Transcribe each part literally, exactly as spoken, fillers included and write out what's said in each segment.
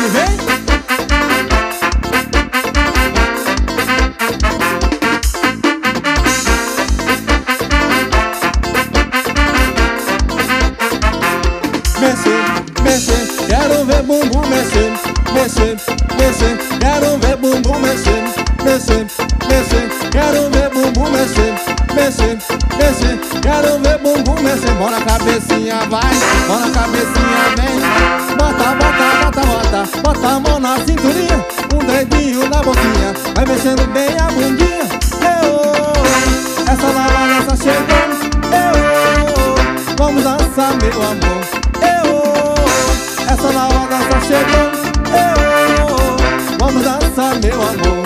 baile vem. Mexer, mexer, quero ver bumbum mexer. Mexer, mexer, quero ver bumbum mexer. Mexer, mexer, quero ver bumbum mexer. Mexer, mexer, quero ver bumbum mexer. Mão na cabecinha vai, mão na cabecinha vem. Bota, bota, bota, bota, bota a mão na cinturinha, um dedinho na boquinha, vai mexendo bem a bundinha. Eu, essa nova dança chegou. Eu, vamos dançar meu amor. Essa nova dança chegou. Eu, vamos dançar meu amor.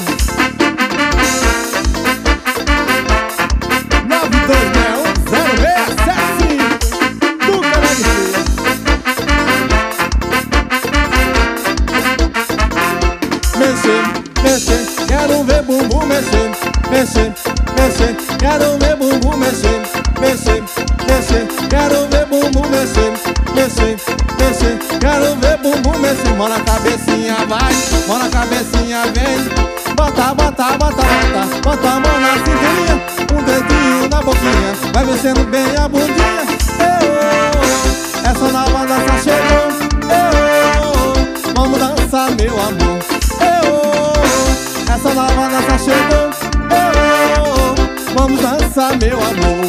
Nove dois seis um zero seis sete cinco do canal de Feira. Mexer, mexer, quero ver bumbum mexer. Mexer, mexer, quero ver bumbum mexer. Mexer, mexer, quero ver bumbum mexer. Mexer, mexer, quero ver bumbum mexer. Mão na cabecinha vai, mão na cabecinha vem. Bota, bota, bota, bota, bota a mão na cinturinha, um dedinho na boquinha, vai mexendo bem a bundinha. Eu, essa nova dança chegou. Eu, vamos dançar meu amor. Eu, essa nova dança chegou. Eu, vamos dançar meu amor.